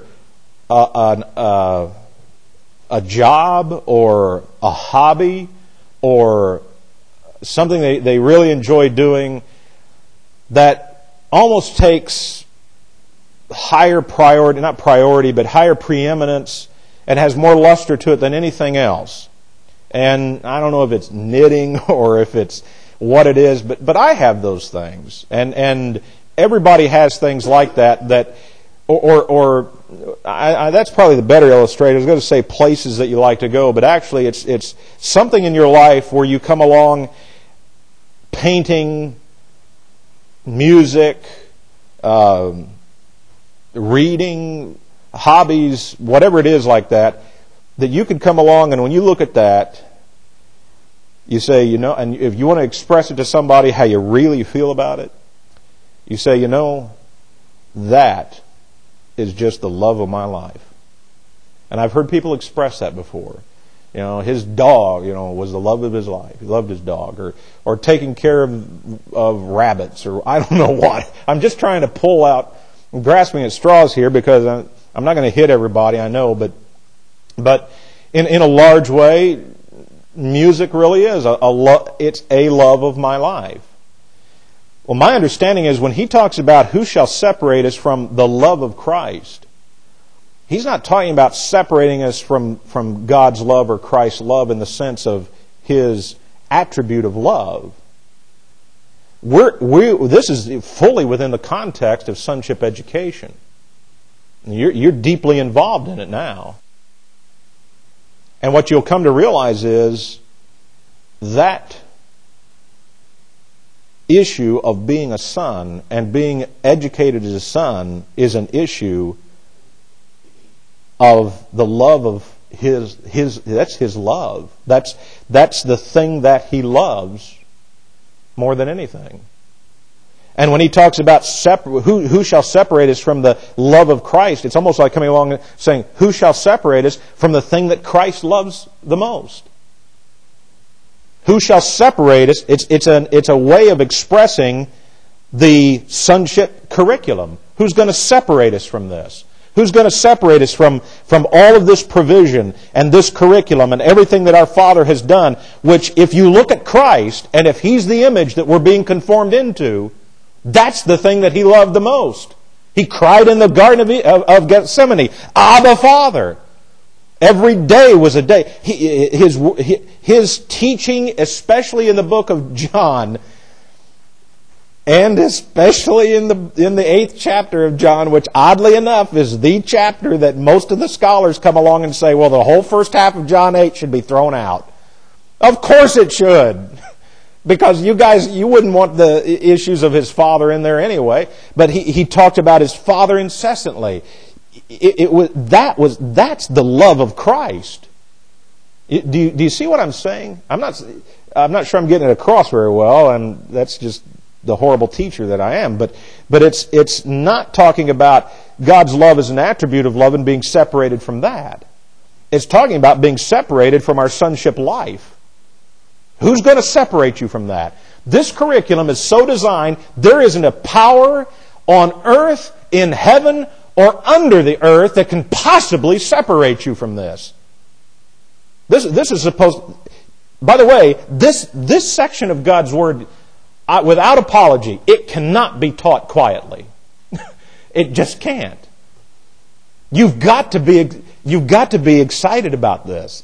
a job or a hobby or something they really enjoy doing that almost takes higher priority, not priority, but higher preeminence and has more luster to it than anything else. And I don't know if it's knitting or if it's what it is, but I have those things. And everybody has things like that that's probably the better illustrator. I was going to say places that you like to go, but actually it's something in your life where you come along, painting, music, reading, hobbies, whatever it is like that you could come along and when you look at that, you say, and if you want to express it to somebody how you really feel about it, you say, that is just the love of my life. And I've heard people express that before. His dog, was the love of his life. He loved his dog. Or taking care of rabbits, or I don't know what. I'm just trying to pull out, I'm grasping at straws here because I'm not going to hit everybody, I know, but in a large way, music really is it's a love of my life. Well, my understanding is when he talks about who shall separate us from the love of Christ, he's not talking about separating us from God's love or Christ's love in the sense of His attribute of love. This is fully within the context of sonship education. You're deeply involved in it now. And what you'll come to realize is that issue of being a son and being educated as a son is an issue of the love of his that's His love. That's the thing that He loves more than anything. And when he talks about who shall separate us from the love of Christ, it's almost like coming along and saying, who shall separate us from the thing that Christ loves the most? Who shall separate us? It's a way of expressing the sonship curriculum. Who's going to separate us from this? Who's going to separate us from all of this provision and this curriculum and everything that our Father has done, which if you look at Christ and if He's the image that we're being conformed into, that's the thing that He loved the most. He cried in the Garden of Gethsemane, Abba, Father. Every day was a day. His teaching, especially in the book of John, and especially in the 8th chapter of John, which oddly enough is the chapter that most of the scholars come along and say, well, the whole first half of John 8 should be thrown out. Of course it should. Because you wouldn't want the issues of his Father in there anyway. But he talked about his Father incessantly. That's the love of Christ. Do you see what I'm saying? I'm not sure I'm getting it across very well, and that's just the horrible teacher that I am. But it's not talking about God's love as an attribute of love and being separated from that. It's talking about being separated from our sonship life. Who's going to separate you from that? This curriculum is so designed, there isn't a power on earth, in heaven, or under the earth that can possibly separate you from this. This is supposed... By the way, this section of God's Word, without apology, it cannot be taught quietly. It just can't. You've got to be excited about this.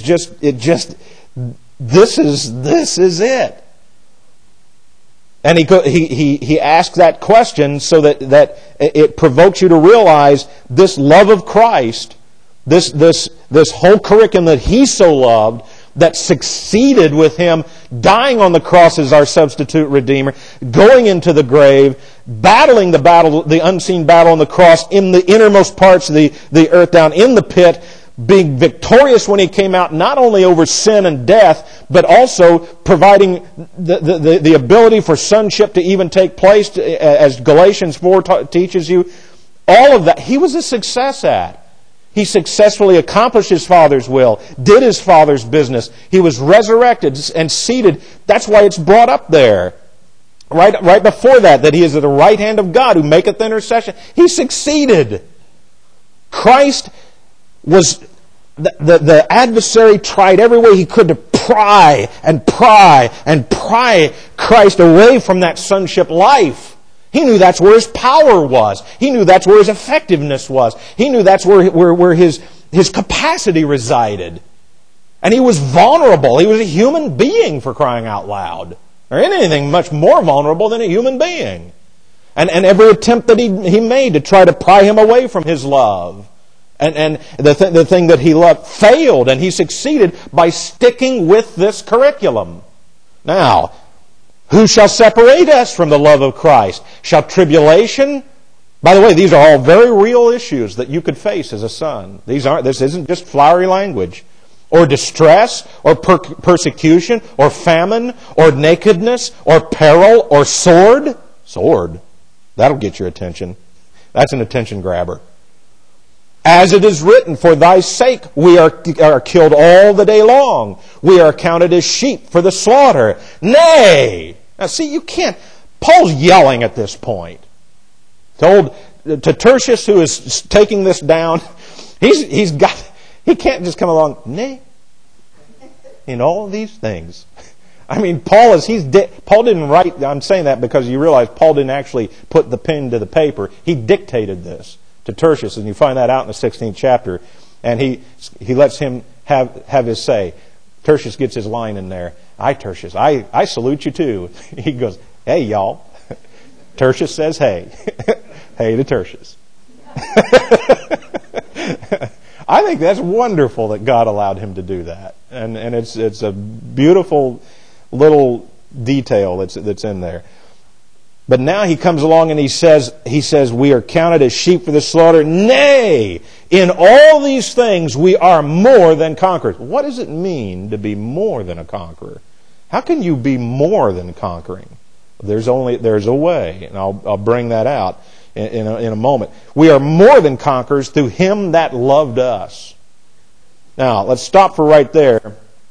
This is it. And he asks that question so that it provokes you to realize this love of Christ, this whole curriculum that He so loved, that succeeded with Him dying on the cross as our substitute Redeemer, going into the grave, battling the unseen battle on the cross in the innermost parts of the earth, down in the pit, being victorious when He came out, not only over sin and death, but also providing the ability for sonship to even take place, as Galatians 4 teaches you. All of that, He was a success at. He successfully accomplished His Father's will, did His Father's business. He was resurrected and seated. That's why it's brought up there. Right before that He is at the right hand of God who maketh intercession. He succeeded. Christ was... The adversary tried every way he could to pry Christ away from that sonship life. He knew that's where His power was. He knew that's where His effectiveness was. He knew that's where His capacity resided. And He was vulnerable. He was a human being, for crying out loud. There ain't anything much more vulnerable than a human being. And every attempt that he made to try to pry Him away from His love, and the thing that He loved, failed, and He succeeded by sticking with this curriculum. Now, who shall separate us from the love of Christ? Shall tribulation? By the way, these are all very real issues that you could face as a son. This isn't just flowery language. Or distress, or persecution, or famine, or nakedness, or peril, or sword. Sword. That'll get your attention. That's an attention grabber. As it is written, for thy sake we are killed all the day long. We are counted as sheep for the slaughter. Nay! Now see, you can't... Paul's yelling at this point. To Tertius, who is taking this down, he can't just come along, nay, in all these things. I mean, Paul didn't write... I'm saying that because you realize Paul didn't actually put the pen to the paper. He dictated this to Tertius, and you find that out in the 16th chapter. And he lets him have his say. Tertius gets his line in there. Tertius, I salute you too. He goes, hey, y'all. Tertius says, hey. Hey to Tertius. I think that's wonderful that God allowed him to do that. And it's a beautiful little detail that's in there. But now he comes along and he says, we are counted as sheep for the slaughter. Nay, in all these things we are more than conquerors. What does it mean to be more than a conqueror? How can you be more than conquering? There's a way, and I'll bring that out in a moment. We are more than conquerors through Him that loved us. Now, let's stop right there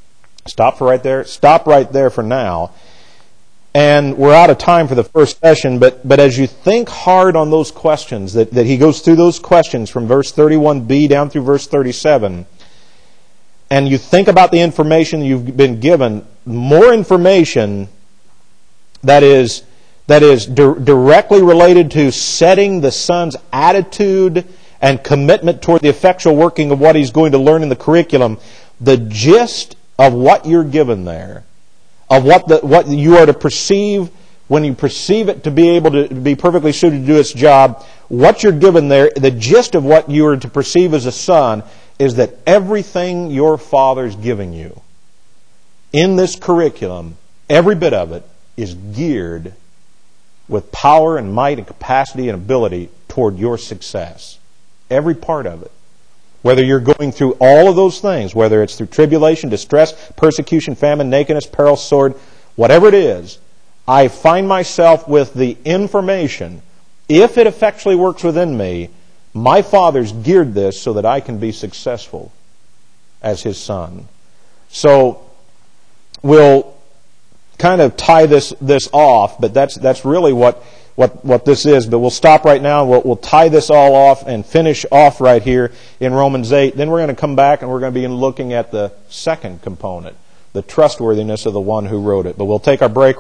for now. And we're out of time for the first session, but as you think hard on those questions, that he goes through those questions from verse 31b down through verse 37, and you think about the information you've been given, more information that is that is directly related to setting the son's attitude and commitment toward the effectual working of what he's going to learn in the curriculum, the gist of what you're given there, of what you are to perceive when you perceive it to be able to be perfectly suited to do its job, what you're given there, the gist of what you are to perceive as a son is that everything your father's giving you in this curriculum, every bit of it, is geared with power and might and capacity and ability toward your success. Every part of it. Whether you're going through all of those things, whether it's through tribulation, distress, persecution, famine, nakedness, peril, sword, whatever it is, I find myself with the information, if it effectually works within me, my Father's geared this so that I can be successful as His Son. So we'll kind of tie this off, but that's really what this is. But we'll stop right now. We'll tie this all off and finish off right here in Romans 8. Then we're going to come back and we're going to be looking at the second component, the trustworthiness of the one who wrote it. But we'll take our break